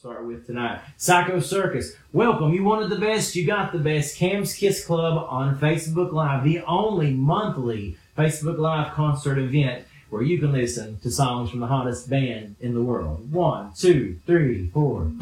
start with tonight. Psycho Circus, welcome. You wanted the best, you got the best. Cam's Kiss Club on Facebook Live, the only monthly Facebook Live concert event where you can listen to songs from the hottest band in the world. 1, 2, 3, 4.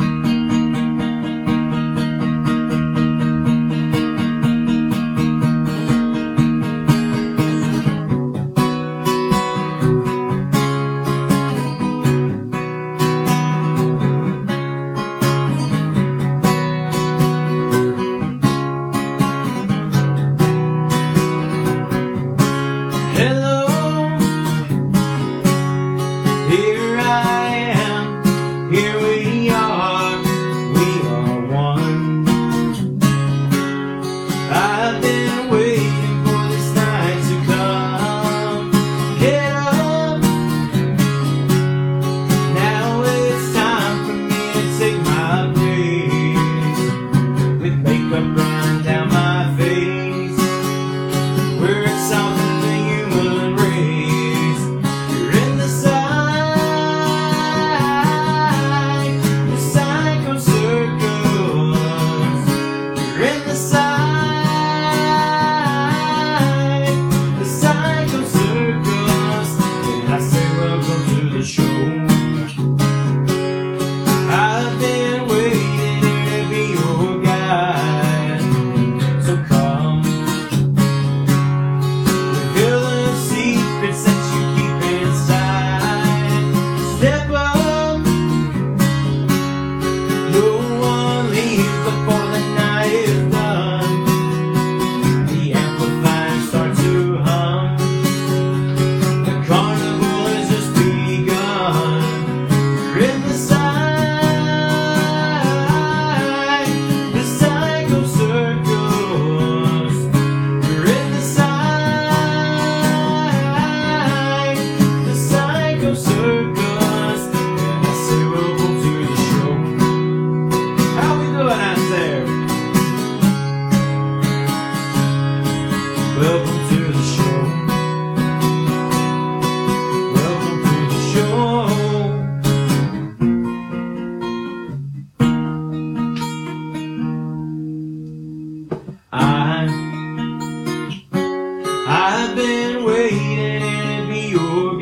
I've been waiting to be your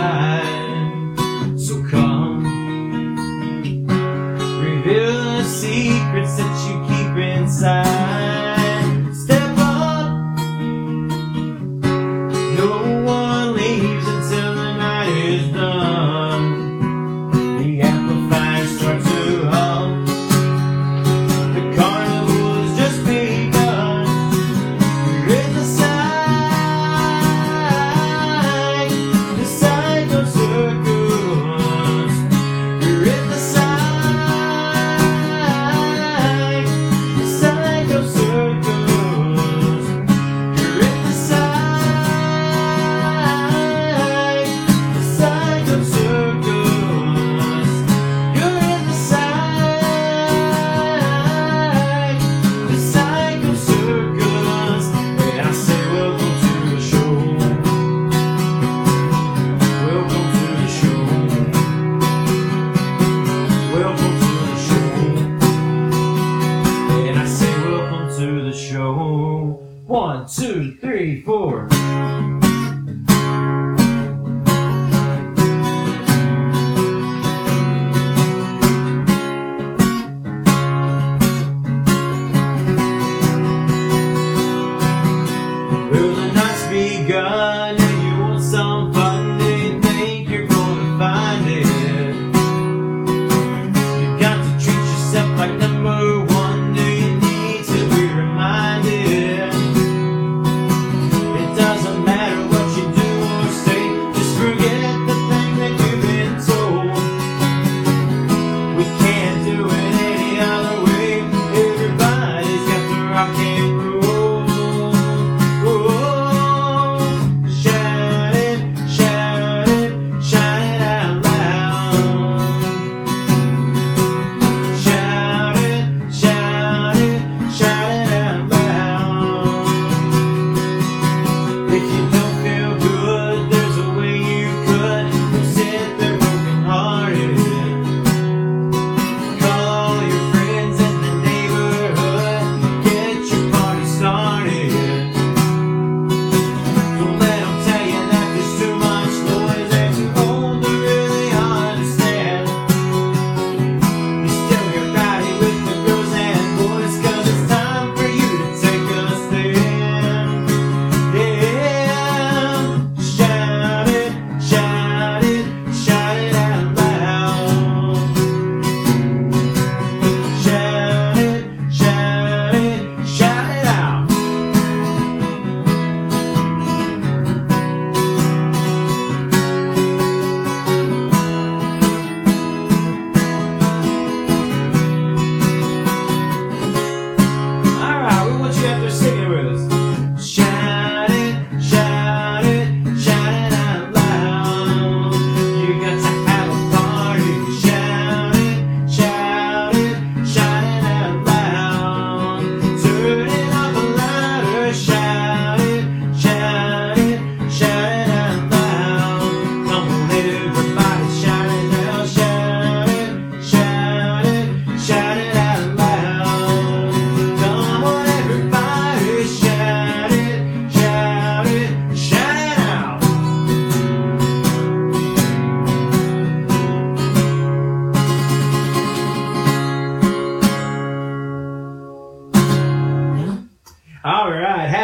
guide. So come, reveal the secrets that you keep inside. Step up, no one leaves until the night is done. The amplifiers start to hum. The carnival has just begun. You're in the side, the psycho circus. You're in the side, the psycho circus. You're in the side, the psycho circus. You're in the side, the psycho circus. And I say welcome to the show. Welcome to the show. Welcome to the show. And I say welcome to the show. 1, 2, 3, 4. Well, the night's begun and you want some fun. Do you think you're gonna find it? You got to treat yourself like number one. Do you need to be reminded? It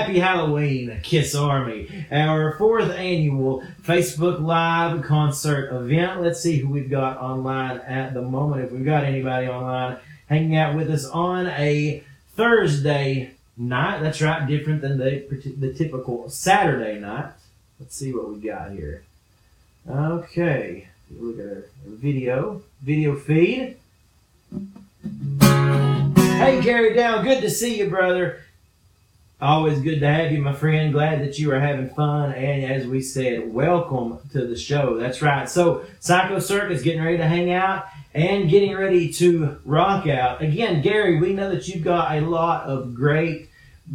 Happy Halloween, Kiss Army. Our 4th annual Facebook Live concert event. Let's see who we've got online at the moment. If we've got anybody online hanging out with us on a Thursday night. That's right, different than the typical Saturday night. Let's see what we got here. Okay, look at our video feed. Hey, Gary Down, good to see you, brother. Always good to have you, my friend. Glad that you are having fun. And as we said, welcome to the show. That's right. So, Psycho Circus getting ready to hang out and getting ready to rock out. Again, Gary, we know that you've got a lot of great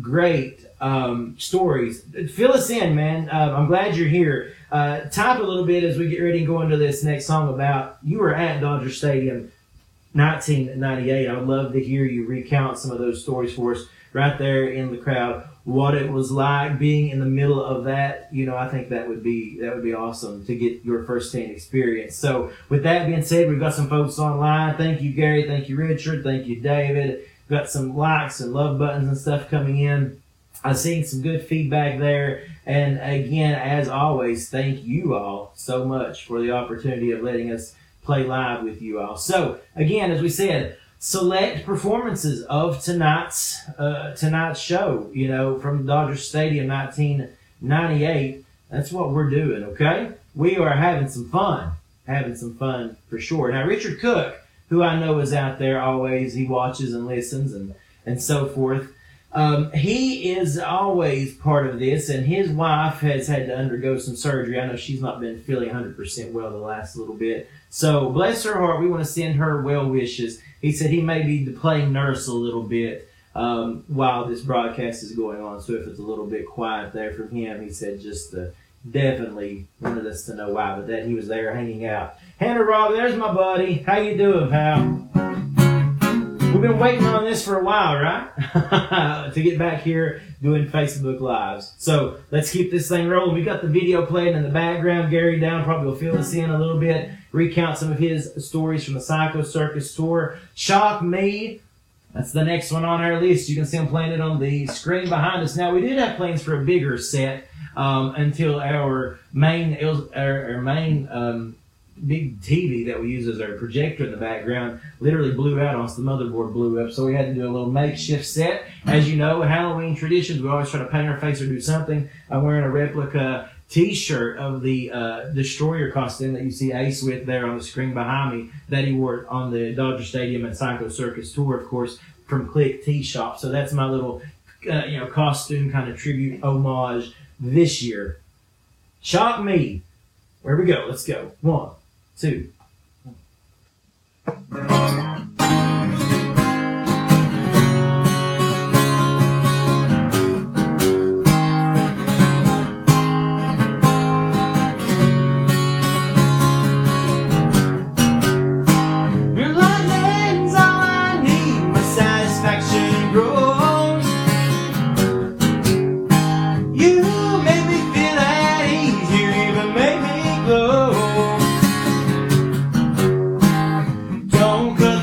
stories. Fill us in, man. I'm glad you're here. Type a little bit as we get ready to go into this next song about you were at Dodger Stadium 1998. I would love to hear you recount some of those stories for us right there in the crowd. What it was like being in the middle of that. You know, I think that would be awesome to get your first-hand experience. So with that being said, we've got some folks online. Thank you, Gary. Thank you, Richard. Thank you, David. We've got some likes and love buttons and stuff coming in. I've seen some good feedback there. And again, as always, thank you all so much for the opportunity of letting us play live with you all. So again, as we said, select performances of tonight's show, you know, from Dodger Stadium 1998. That's what we're doing, okay? We are having some fun for sure. Now, Richard Cook, who I know is out there always, he watches and listens and so forth. He is always part of this, and his wife has had to undergo some surgery. I know she's not been feeling 100% well the last little bit. So, bless her heart, we want to send her well wishes. He said he may be playing nurse a little bit while this broadcast is going on. So, if it's a little bit quiet there from him, he said just definitely wanted us to know why, but that he was there hanging out. Hannah Rob, there's my buddy. How you doing, pal? We've been waiting on this for a while, right? To get back here doing Facebook Lives. So let's keep this thing rolling. We've got the video playing in the background. Gary Down probably will fill us in a little bit, recount some of his stories from the Psycho Circus tour. Shock Me, that's the next one on our list. You can see him playing it on the screen behind us. Now, we did have plans for a bigger set until our main big TV that we use as our projector in the background literally blew out once the motherboard blew up, so we had to do a little makeshift set. As you know, Halloween traditions, we always try to paint our face or do something. I'm wearing a replica t-shirt of the Destroyer costume that you see Ace with there on the screen behind me that he wore on the Dodger Stadium and Psycho Circus tour, of course, from Click Tee Shop. So that's my little costume kind of tribute homage this year. Shock Me. Where we go? Let's go. 1, 2. Don't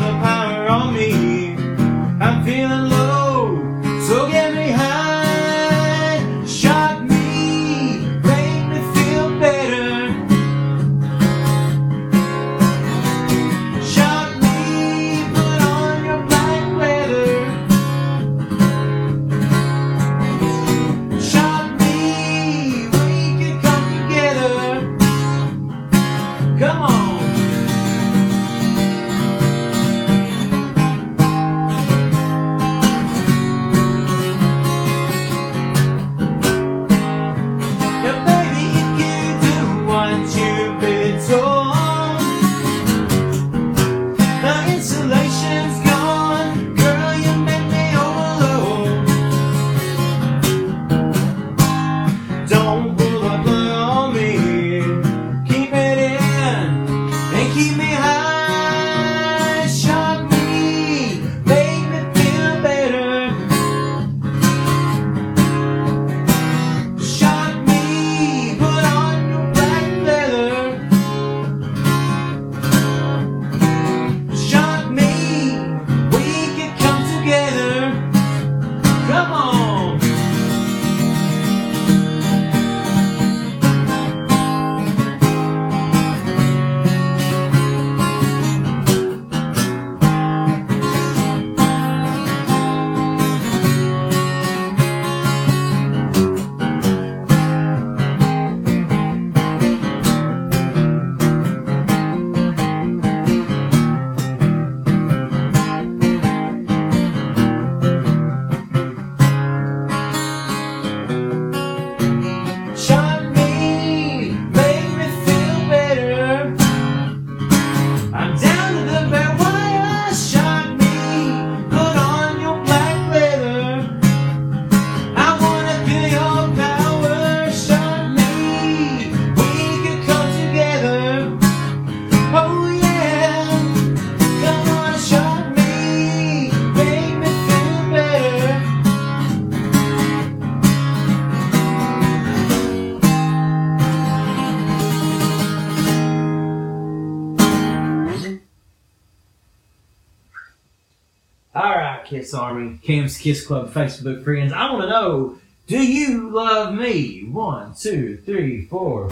All right, Kiss Army, Cam's Kiss Club Facebook friends. I want to know, do you love me? 1, 2, 3, 4.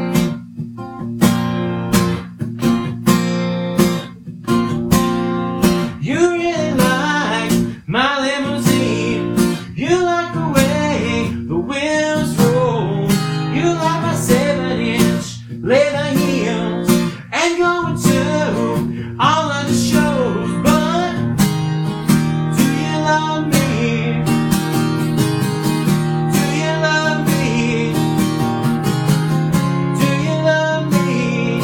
You really like my limousine. You like the way the wheels roll. You like my 7-inch leather heels and going to all of the shows. But do you love me? Do you love me? Do you love me?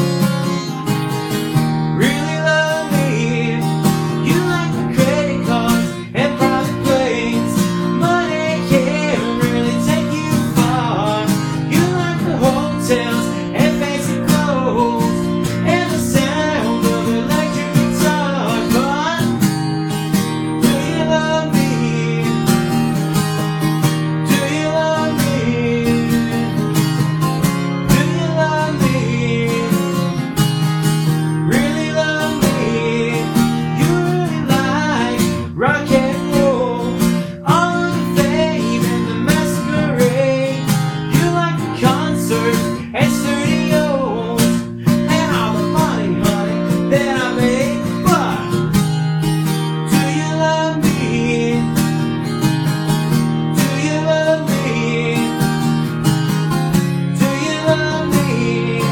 Really love me? You like the credit cards and private planes. Money can't really take you far. You like the hotels and fancy clothes and the sound of electric guitar. But do you love me? Do you love me? Do you love me? Really love me? You really like rock and roll, all of the fame and the masquerade. You like the concerts and studios and all the money, honey, that I make. But do you love me? Do you love me? Do you love me?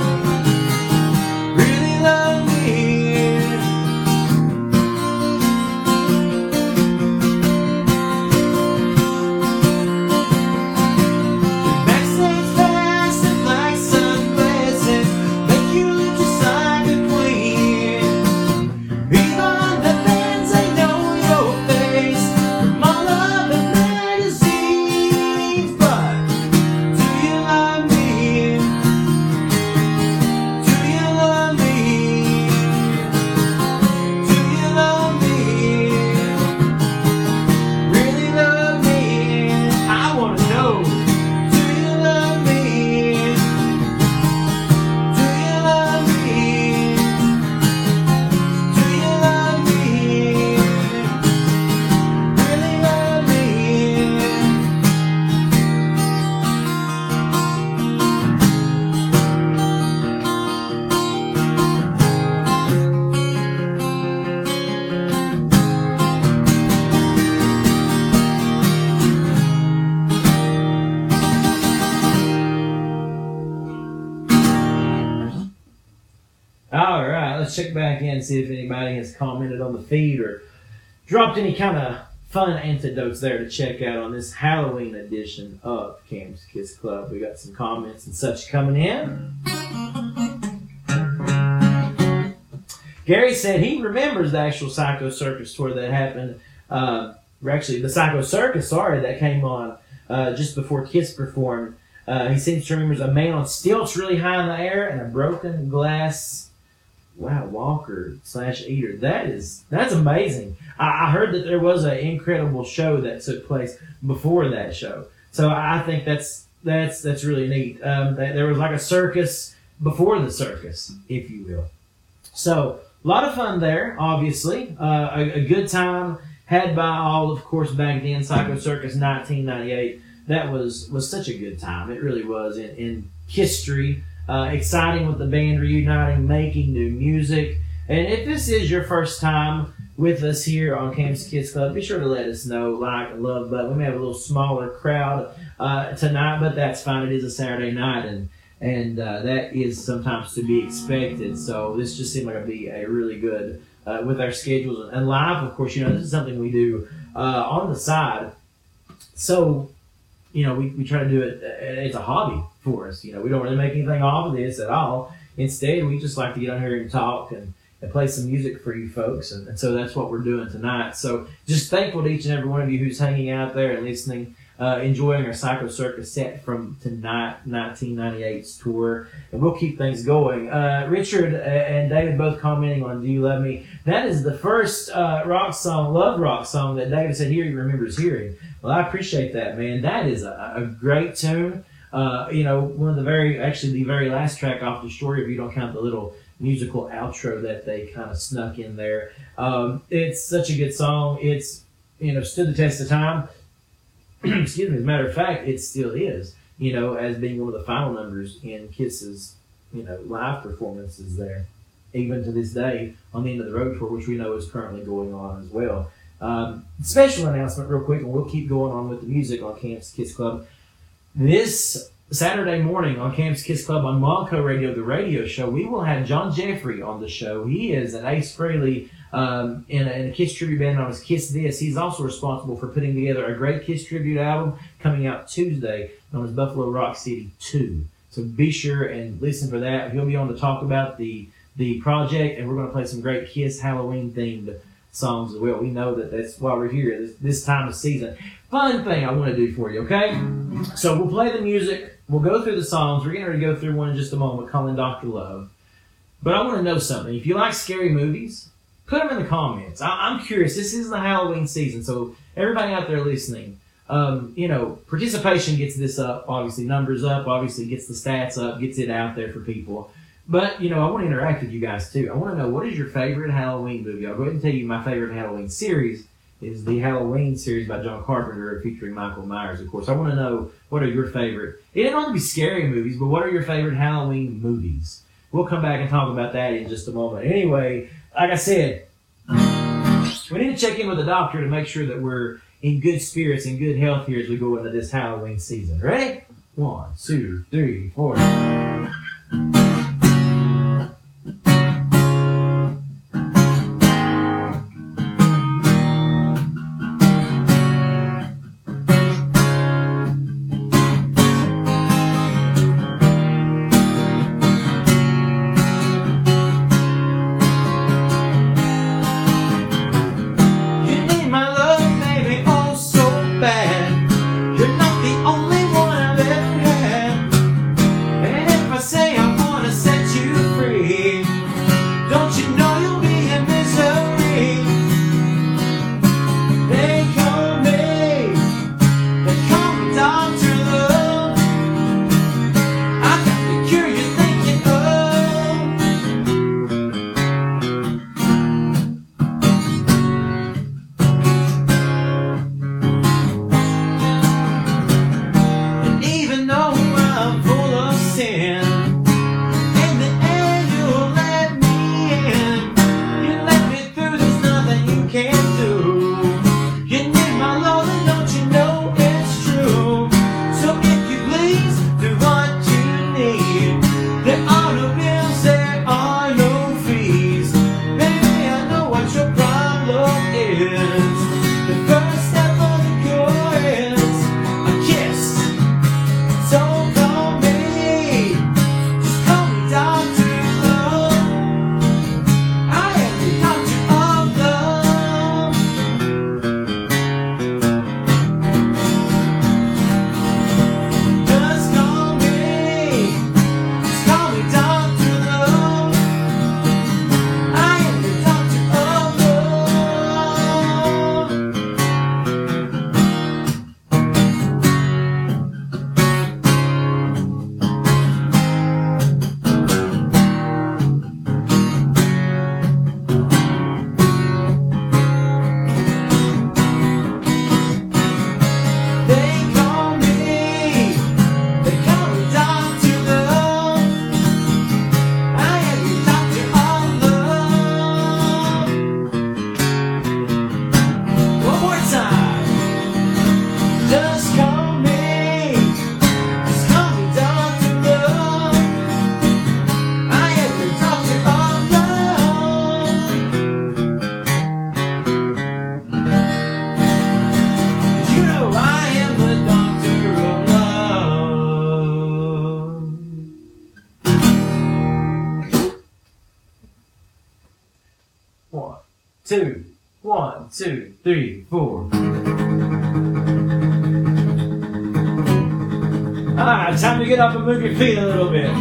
Really love me? Backstage pass and black sunglasses make you look just like a queen. Even the fans, they know your face from all of the magazines. But do you love me? Do you love me? Do you love me? Really love me? I want to know. Do you love me? Do you love me? Do you love me? Really love me? All right, let's check back in and see if anybody has commented on the feed or dropped any kind of fun antidotes there to check out on this Halloween edition of Cam's Kiss Club. We got some comments and such coming in. Gary said he remembers the actual Psycho Circus tour that happened. Or actually, the Psycho Circus, that came on just before Kiss performed. He seems to remember a man on stilts really high in the air and a broken glass walker / eater. That's amazing. I heard that there was an incredible show that took place before that show. So I think that's really neat. There was like a circus before the circus, if you will. So a lot of fun there, obviously. A good time had by all, of course, back then. Psycho Circus 1998. That was such a good time. It really was in history. Exciting with the band reuniting, making new music. And if this is your first time with us here on Cam's Kiss Club, be sure to let us know, like and love button. We may have a little smaller crowd tonight, but that's fine. It is a Saturday night, and that is sometimes to be expected. So this just seemed like it'd be a really good with our schedules and live. Of course, this is something we do on the side. So we try to do it. It's a hobby for us. We don't really make anything off of this at all. Instead, we just like to get on here and talk and play some music for you folks. And so that's what we're doing tonight. So just thankful to each and every one of you who's hanging out there and listening, enjoying our Psycho Circus set from tonight, 1998's tour. And we'll keep things going. Richard and David both commenting on Do You Love Me? That is the first love rock song that David said he remembers hearing. Well, I appreciate that, man. That is a great tune. One of the very last track off the story, if you don't count the little musical outro that they kind of snuck in there. It's such a good song. It's stood the test of time. Excuse me. As a matter of fact, it still is. As being one of the final numbers in Kiss's live performances there, even to this day on the End of the Road tour, which we know is currently going on as well. Special announcement, real quick, and we'll keep going on with the music on Camp's Kiss Club. This Saturday morning on Camp's Kiss Club on Monco Radio, the radio show, we will have John Jeffrey on the show. He is an Ace Frehley in a Kiss tribute band known as Kiss This. He's also responsible for putting together a great Kiss tribute album coming out Tuesday known as Buffalo Rock City 2. So be sure and listen for that. He'll be on to talk about the project, and we're going to play some great Kiss Halloween-themed songs as well. We know that's why we're here this time of season. Fun thing I want to do for you, okay? So we'll play the music. We'll go through the songs. We're getting ready to go through one in just a moment, calling Dr. Love. But I want to know something. If you like scary movies, put them in the comments. I'm curious. This is the Halloween season, so everybody out there listening, participation gets this up, obviously numbers up, obviously gets the stats up, gets it out there for people. But, I want to interact with you guys too. I want to know, what is your favorite Halloween movie? I'll go ahead and tell you my favorite Halloween series is the Halloween series by John Carpenter featuring Michael Myers, of course. I want to know, what are your favorite, it doesn't have to be scary movies, but what are your favorite Halloween movies? We'll come back and talk about that in just a moment. Anyway, like I said, we need to check in with the doctor to make sure that we're in good spirits and good health here as we go into this Halloween season. Ready? 1, 2, 3, 4. two, 1, 2, 3, 4. Alright, time to get up and move your feet a little bit.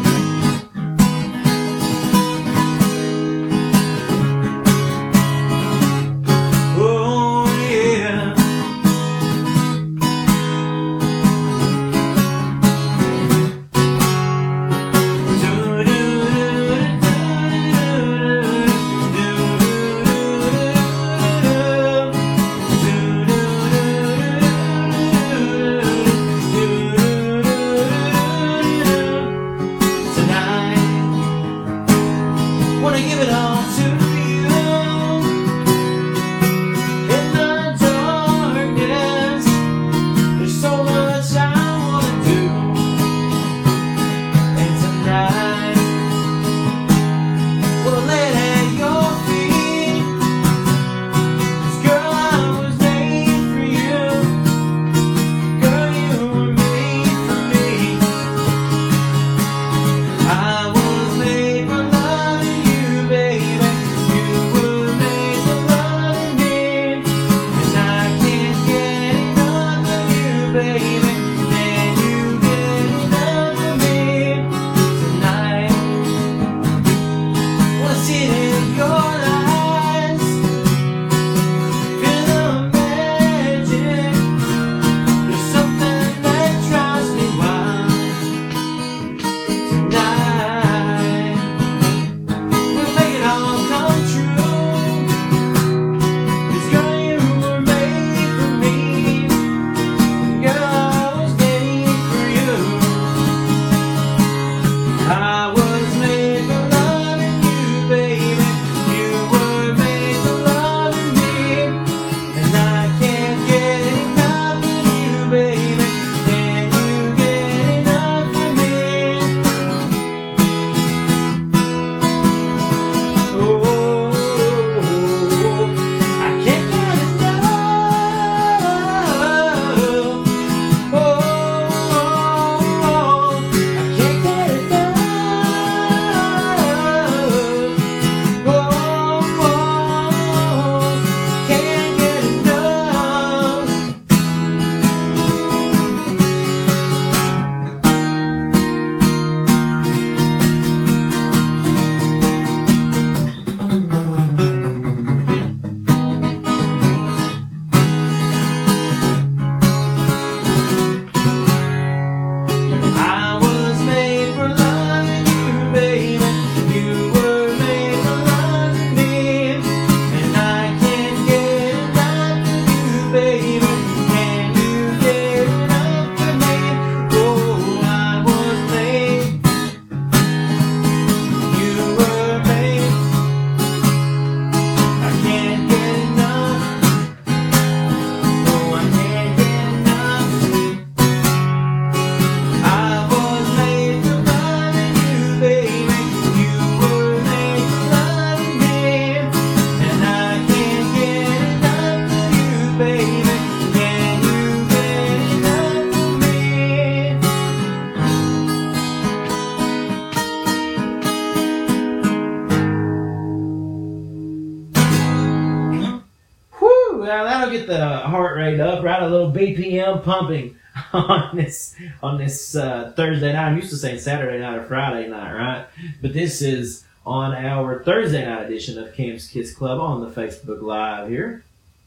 that'll get the heart rate up, right? A little BPM pumping on this Thursday night. I'm used to saying Saturday night or Friday night, right? But this is on our Thursday night edition of Cam's Kiss Club on the Facebook Live here.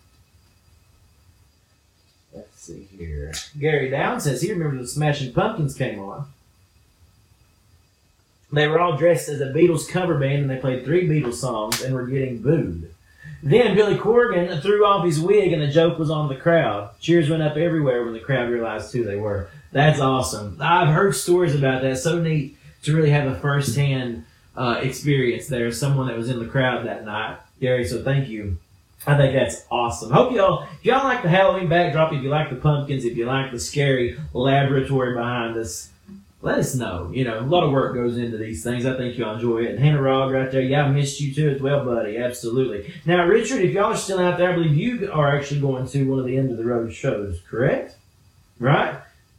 Let's see here. Gary Down says he remembers when Smashing Pumpkins came on. They were all dressed as a Beatles cover band and they played 3 Beatles songs and were getting booed. Then Billy Corgan threw off his wig and the joke was on the crowd. Cheers went up everywhere when the crowd realized who they were. That's awesome. I've heard stories about that. So neat to really have a first-hand experience there. Someone that was in the crowd that night. Gary, so thank you. I think that's awesome. Hope if y'all like the Halloween backdrop, if you like the pumpkins, if you like the scary laboratory behind us, let us know. You know, a lot of work goes into these things. I think you'll enjoy it. And Hannah Rogg right there, yeah, I missed you too as well, buddy. Absolutely. Now, Richard, if y'all are still out there, I believe you are actually going to one of the end of the road shows, correct? Right?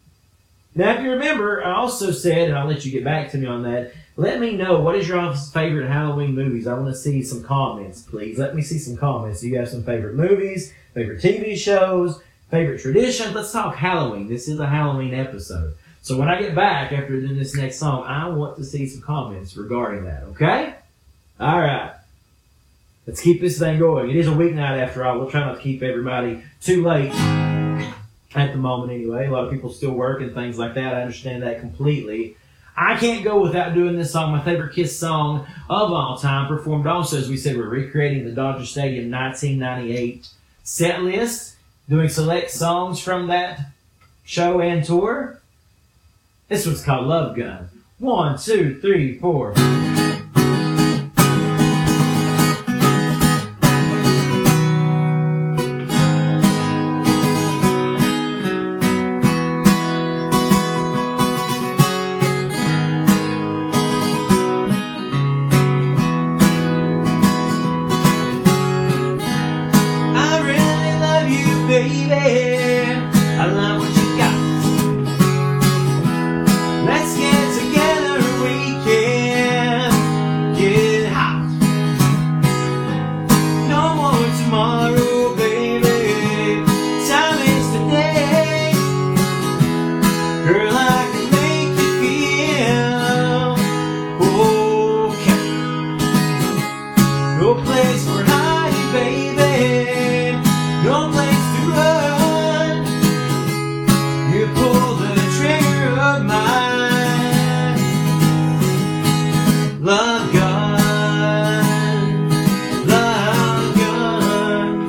Now, if you remember, I also said, and I'll let you get back to me on that, let me know, what is your favorite Halloween movies? I want to see some comments, please. Let me see some comments. Do you have some favorite movies, favorite TV shows, favorite traditions? Let's talk Halloween. This is a Halloween episode. So when I get back after doing this next song, I want to see some comments regarding that, okay? All right. Let's keep this thing going. It is a weeknight after all. We'll try not to keep everybody too late at the moment anyway. A lot of people still work and things like that. I understand that completely. I can't go without doing this song, my favorite Kiss song of all time, performed also, as we said, we're recreating the Dodger Stadium 1998 set list, doing select songs from that show and tour. This one's called Love Gun. 1, 2, 3, 4. Love gun, love gun.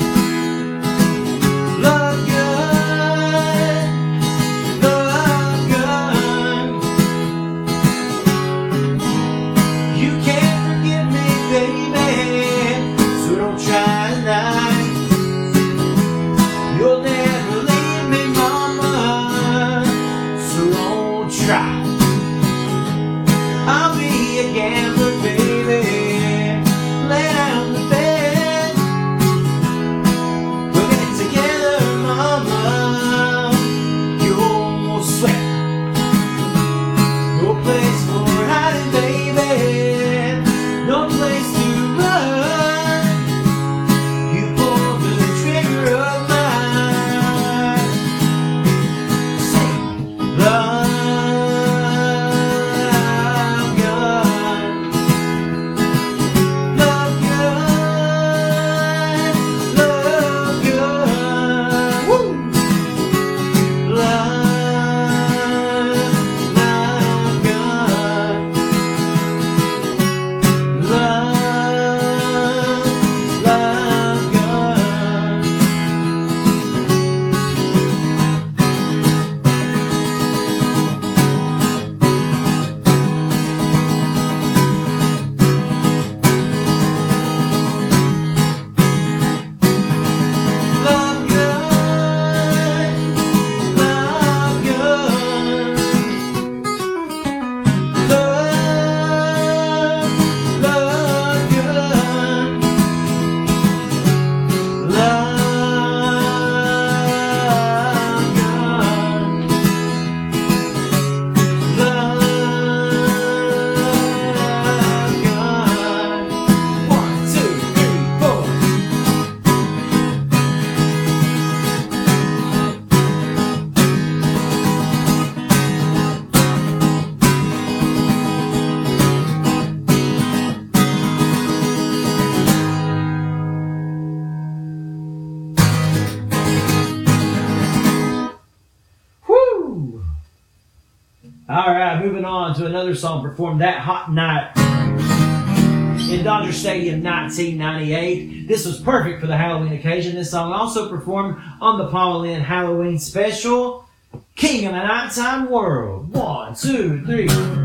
All right, moving on to another song performed that hot night in Dodger Stadium 1998. This was perfect for the Halloween occasion. This song also performed on the Paula Lynn Halloween special, King of the Nighttime World. 1, 2, 3.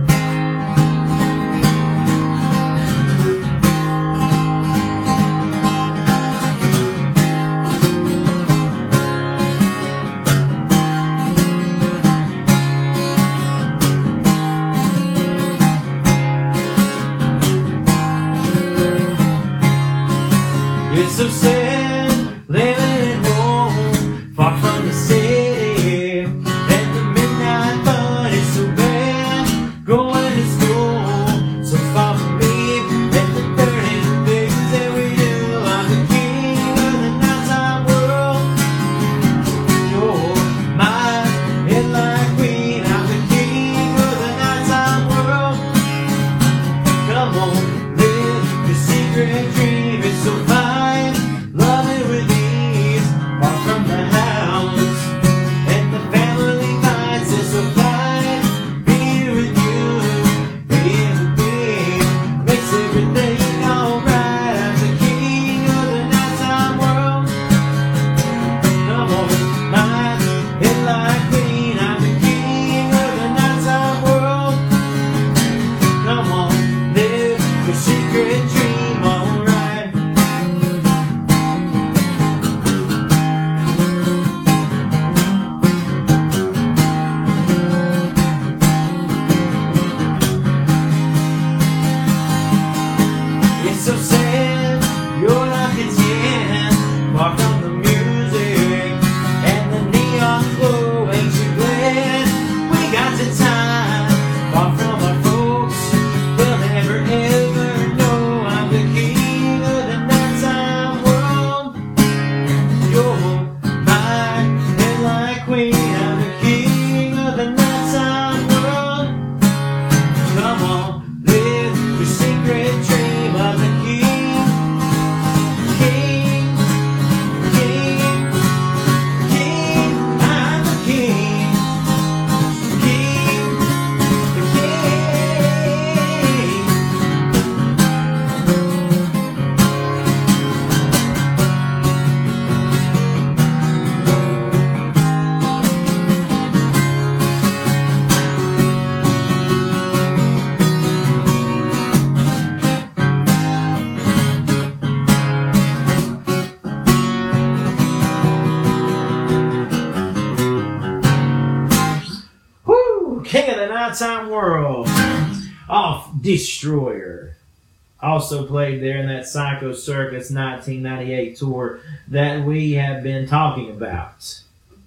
It's so sad living at home, far from the city, and the midnight fun is so bad. Going to school, so far from me, and the dirty things that we do. I'm the king of the nighttime world. You're my headlight queen. I'm the king of the nighttime world. Come on, live your secret dream. It's so fine. Love it with ease, far from the house, and the family finds it so fine. Being with you, being with me, makes everything alright. I'm the king of the nighttime world. Come on, my headlight queen. I'm the king of the nighttime world. Come on, live your secret dream, alright. It's so sad, you're not content, far from the music and the neon glow. Ain't you glad we got the time? Far from our folks, they'll never ever know. I'm the king of the nighttime world. You're my headlight queen. I'm the king of the nighttime world. Come on, live your secret dream. I'm the king, king, king, king. I'm the king, king, the king. Woo! King of the Nighttime World off Destroyer. Also played there in that Psycho Circus 1998 tour that we have been talking about.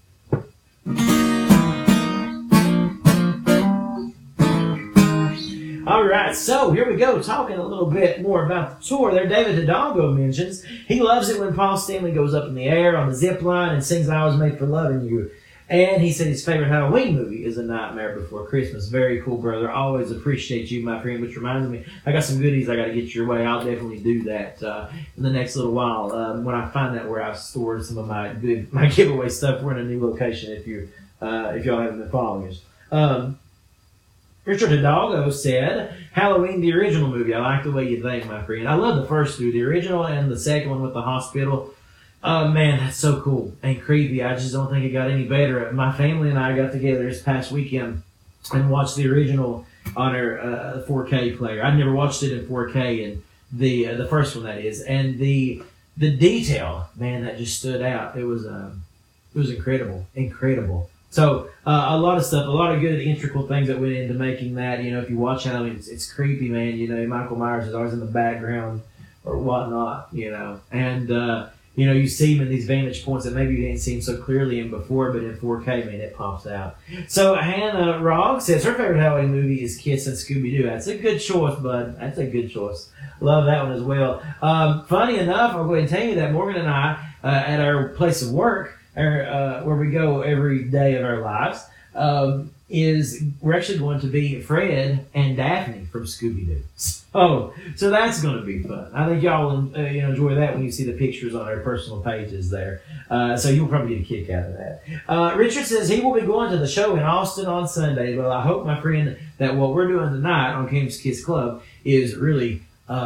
Alright, so here we go, talking a little bit more about the tour there. David Hidalgo mentions he loves it when Paul Stanley goes up in the air on the zip line and sings I Was Made for Loving You. And he said his favorite Halloween movie is A Nightmare Before Christmas. Very cool, brother. Always appreciate you, my friend, which reminds me, I got some goodies I got to get your way. I'll definitely do that in the next little while when I find out where I've stored some of my giveaway stuff. We're in a new location if y'all haven't been following us. Richard Hidalgo said, Halloween, the original movie. I like the way you think, my friend. I love the first two, the original and the second one with the hospital. Man, that's so cool and creepy. I just don't think it got any better. My family and I got together this past weekend and watched the original on our 4K player. I'd never watched it in 4K, and the first one, that is. And the detail, man, that just stood out. It was incredible. So a lot of stuff, a lot of good integral things that went into making that. You know, if you watch Halloween, it's creepy, man. You know, Michael Myers is always in the background or whatnot. You know, and you know, you see him in these vantage points that maybe you didn't see him so clearly in before, but in 4K, man, it pops out. So Hannah Rogg says her favorite Halloween movie is Kiss and Scooby-Doo. That's a good choice, bud. That's a good choice. Love that one as well. Funny enough, I'll go ahead and tell you that Morgan and I, at our place of work, where we go every day of our lives, is we're actually going to be Fred and Daphne from Scooby-Doo. So that's going to be fun. I think y'all will enjoy that when you see the pictures on our personal pages there. So you'll probably get a kick out of that. Richard says he will be going to the show in Austin on Sunday. Well, I hope, my friend, that what we're doing tonight on Cam's Kiss Club is really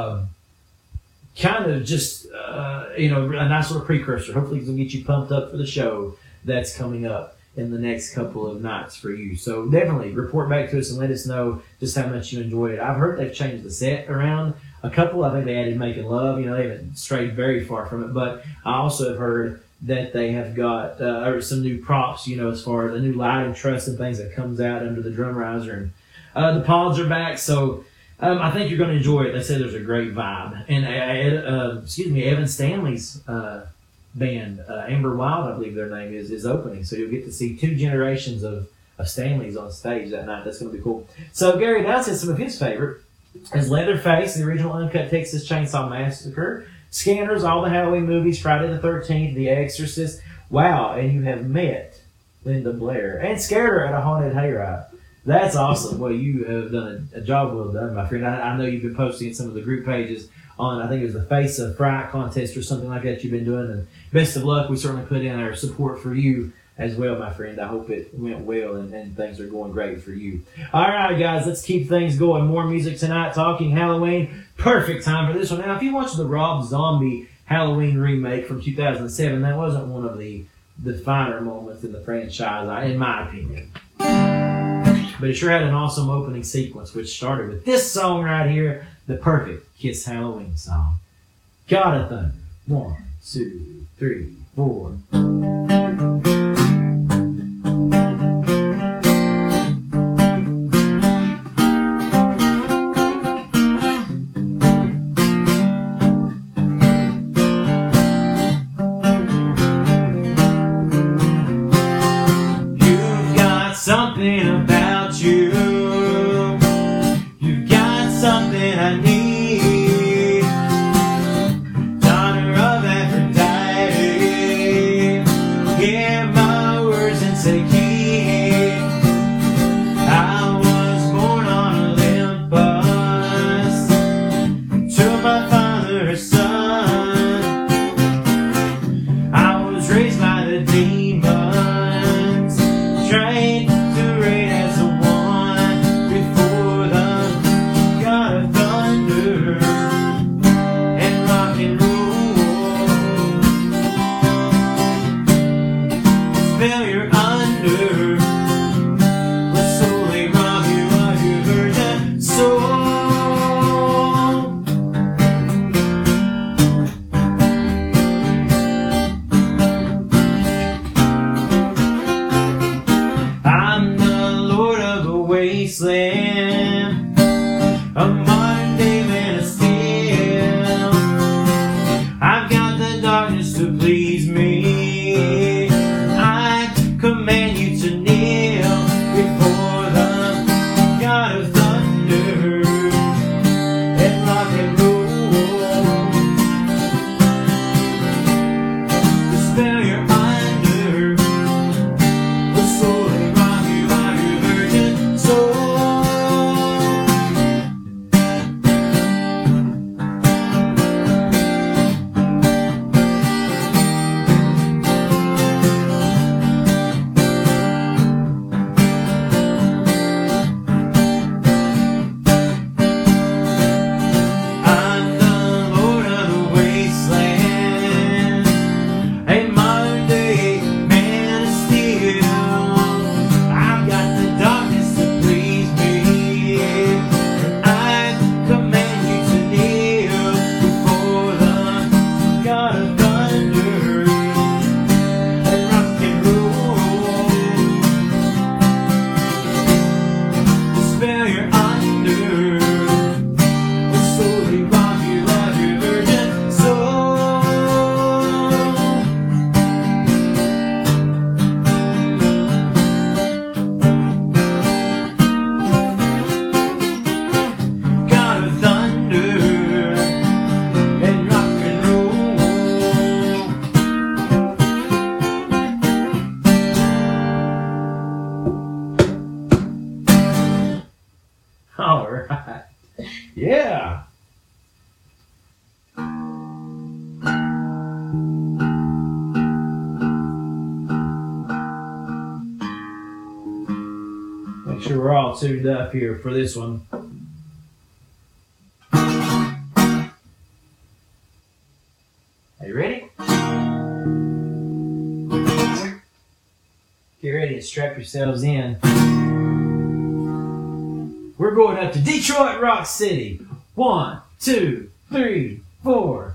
kind of just a nice little precursor. Hopefully it's going to get you pumped up for the show that's coming up in the next couple of nights for you. So definitely report back to us and let us know just how much you enjoyed it. I've heard they've changed the set around a couple. I think they added Making Love. They haven't strayed very far from it. But I also have heard that they have got some new props, as far as the new lighting truss and things that comes out under the drum riser. And the pods are back. So I think you're going to enjoy it. They say there's a great vibe. And Evan Stanley's band, Amber Wild, I believe their name is opening. So you'll get to see 2 generations of Stanleys on stage that night. That's going to be cool. So Gary Dow said some of his favorite is Leatherface, the original Uncut Texas Chainsaw Massacre, Scanners, all the Halloween movies, Friday the 13th, The Exorcist. Wow, and you have met Linda Blair and scared her at a haunted hayride. That's awesome. Well, you have done a job well done, my friend. I know you've been posting in some of the group pages on, I think it was the Face of Fright contest or something like that you've been doing. And best of luck. We certainly put in our support for you as well, my friend. I hope it went well and things are going great for you. All right, guys, let's keep things going. More music tonight, talking Halloween. Perfect time for this one. Now, if you watched the Rob Zombie Halloween remake from 2007, that wasn't one of the finer moments in the franchise, in my opinion. But it sure had an awesome opening sequence, which started with this song right here, the perfect Kiss Halloween song. God of Thunder. 1, 2, 3, 4. You've got something about you. You've got something I need. Daughter of Aphrodite. Hear my words and take heed. I was born on Olympus to my father's son. I was raised by the demons, trained to reign as the one before the God of thunder and rock and roll. Spell you're under will solely rob you of your virgin soul. I'm the Lord of the wasteland, a modern day man of steel. I've got the darkness to please me. I command you to kneel before the God of thunder and rock and roll. The spell you're under will solely rob you of your virgin soul. we're all tuned up here for this one. Are you ready? Get ready and strap yourselves in. We're going up to Detroit Rock City. 1, 2, 3, 4.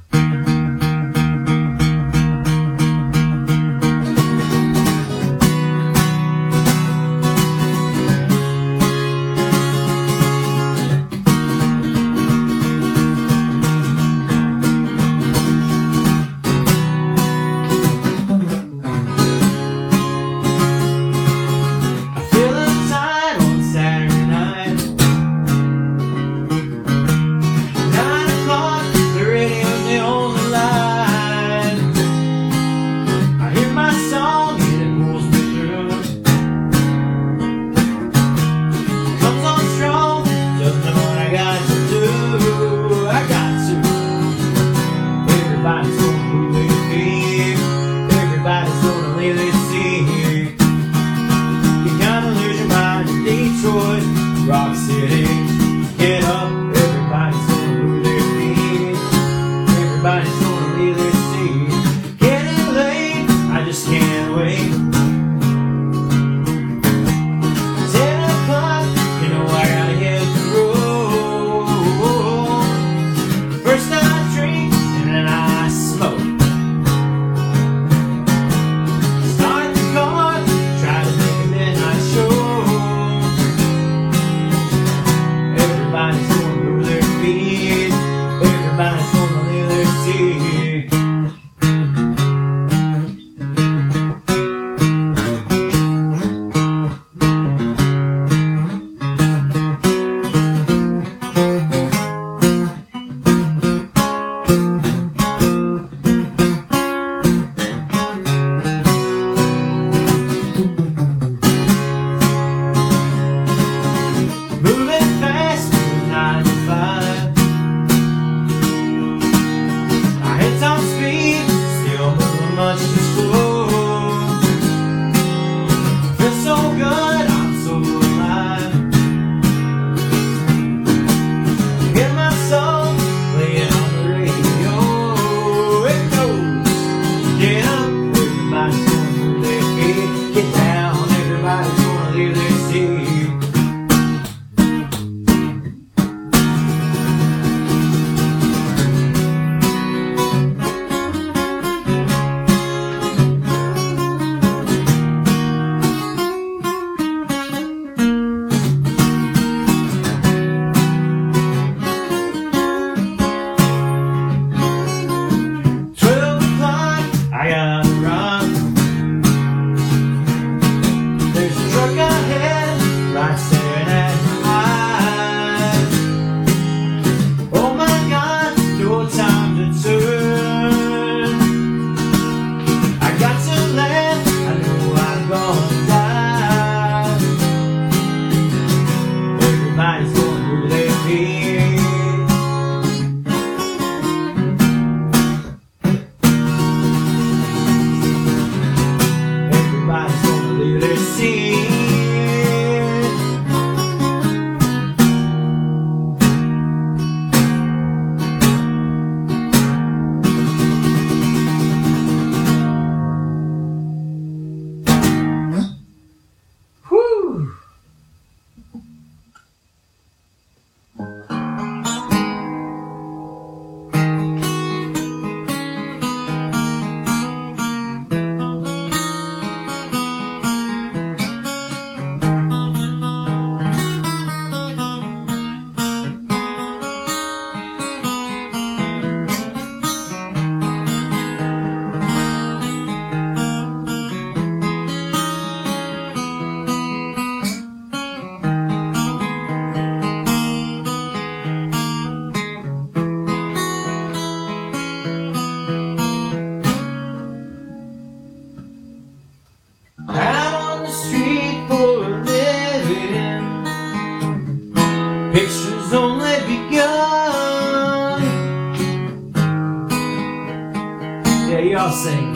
y'all sing.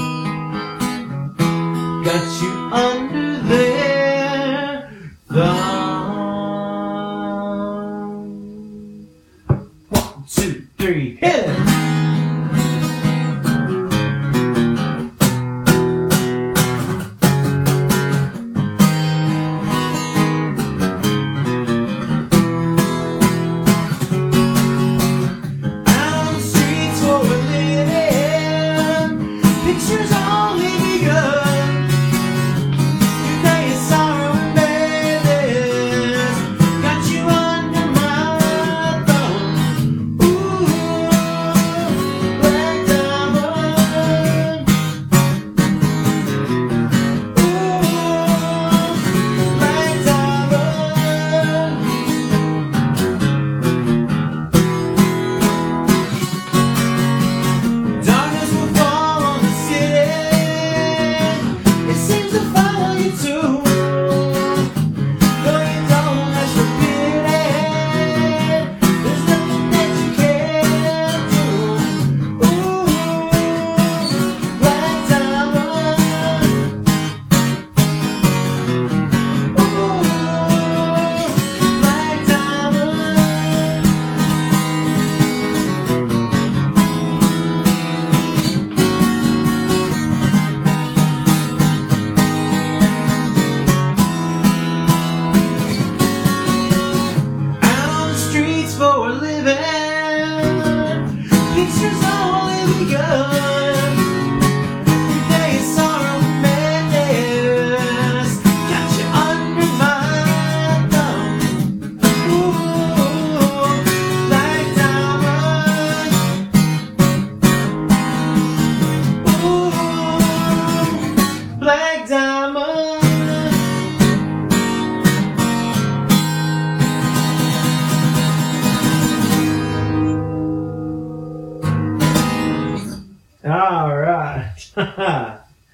Got you under their thumb.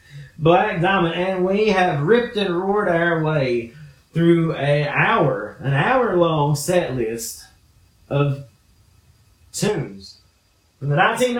Black Diamond, and we have ripped and roared our way through an hour-long set list of tunes from the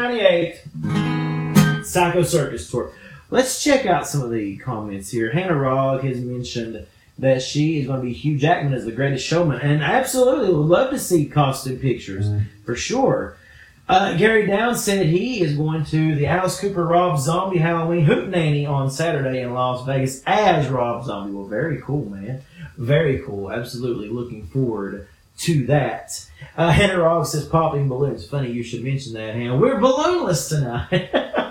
1998 Psycho Circus tour. Let's check out some of the comments here. Hannah Rogg has mentioned that she is going to be Hugh Jackman as the Greatest Showman, and absolutely would love to see costume pictures for sure. Gary Downs said he is going to the Alice Cooper Rob Zombie Halloween Hootenanny on Saturday in Las Vegas as Rob Zombie. Well, very cool, man. Very cool. Absolutely looking forward to that. Hannah Rogg says popping balloons. Funny you should mention that, Hannah. We're balloonless tonight.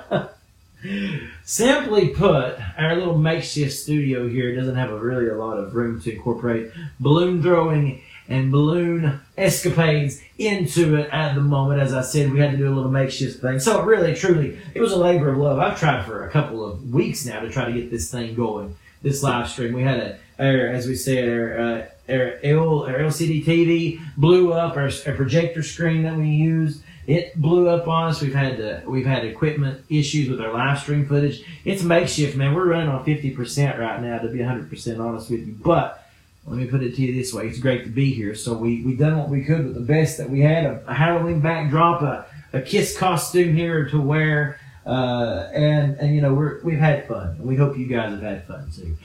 Simply put, our little makeshift studio here doesn't have really a lot of room to incorporate balloon throwing and balloon escapades into it at the moment. As I said, we had to do a little makeshift thing. So really, truly, it was a labor of love. I've tried for a couple of weeks now to try to get this thing going, this live stream. We had as we said, our LCD TV blew up, our projector screen that we used. It blew up on us. We've had equipment issues with our live stream footage. It's makeshift, man. We're running on 50% right now, to be 100% honest with you. But let me put it to you this way: it's great to be here. So we done what we could with the best that we had. A Halloween backdrop, a Kiss costume here to wear, and you know we've had fun. We hope you guys have had fun too.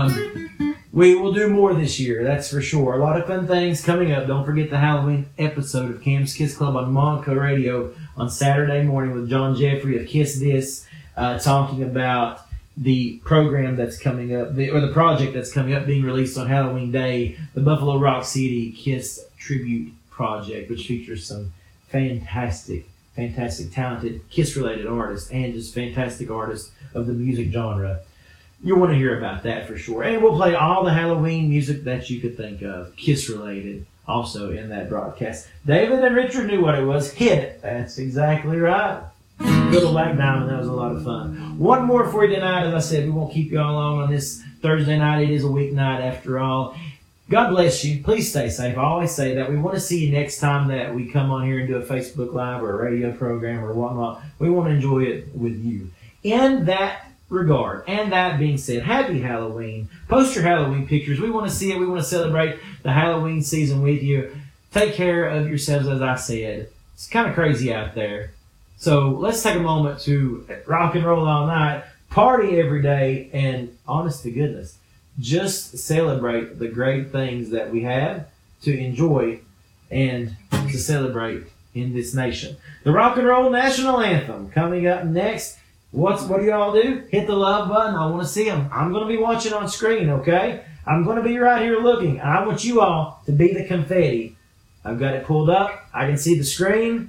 We will do more this year, that's for sure. A lot of fun things coming up. Don't forget the Halloween episode of Cam's Kiss Club on Monaco Radio on Saturday morning with John Jeffrey of Kiss This, talking about the program that's coming up, or the project that's coming up, being released on Halloween Day, the Buffalo Rock City Kiss Tribute Project, which features some fantastic, talented Kiss-related artists and just fantastic artists of the music genre. You'll want to hear about that for sure. And we'll play all the Halloween music that you could think of, Kiss-related, also in that broadcast. David and Richard knew what it was. Hit it. That's exactly right. Good old Black Diamond. That was a lot of fun. One more for you tonight. As I said, we won't keep you all long on this Thursday night. It is a weeknight after all. God bless you. Please stay safe. I always say that. We want to see you next time that we come on here and do a Facebook Live or a radio program or whatnot. We want to enjoy it with you. In that regard, and that being said, happy Halloween. Post your Halloween pictures. We want to see it. We want to celebrate the Halloween season with you. Take care of yourselves, as I said. It's kind of crazy out there. So let's take a moment to rock and roll all night, party every day, and honest to goodness, just celebrate the great things that we have to enjoy and to celebrate in this nation. The Rock and Roll National Anthem coming up next. What do y'all do? Hit the love button. I want to see them. I'm going to be watching on screen, okay? I'm going to be right here looking. I want you all to be the confetti. I've got it pulled up. I can see the screen.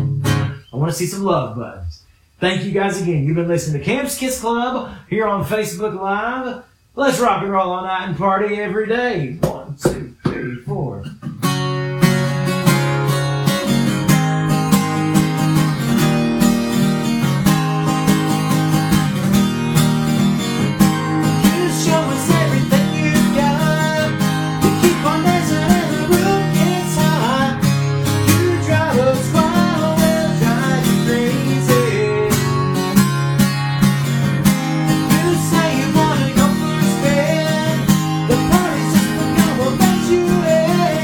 I want to see some love buttons. Thank you guys again. You've been listening to Cam's Kiss Club here on Facebook Live. Let's rock and roll all night and party every day. 1, 2, 3, 4. The party's just gonna about you.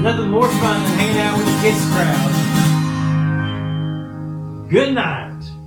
Nothing more fun than hanging out with the Kiss crowd. Good night.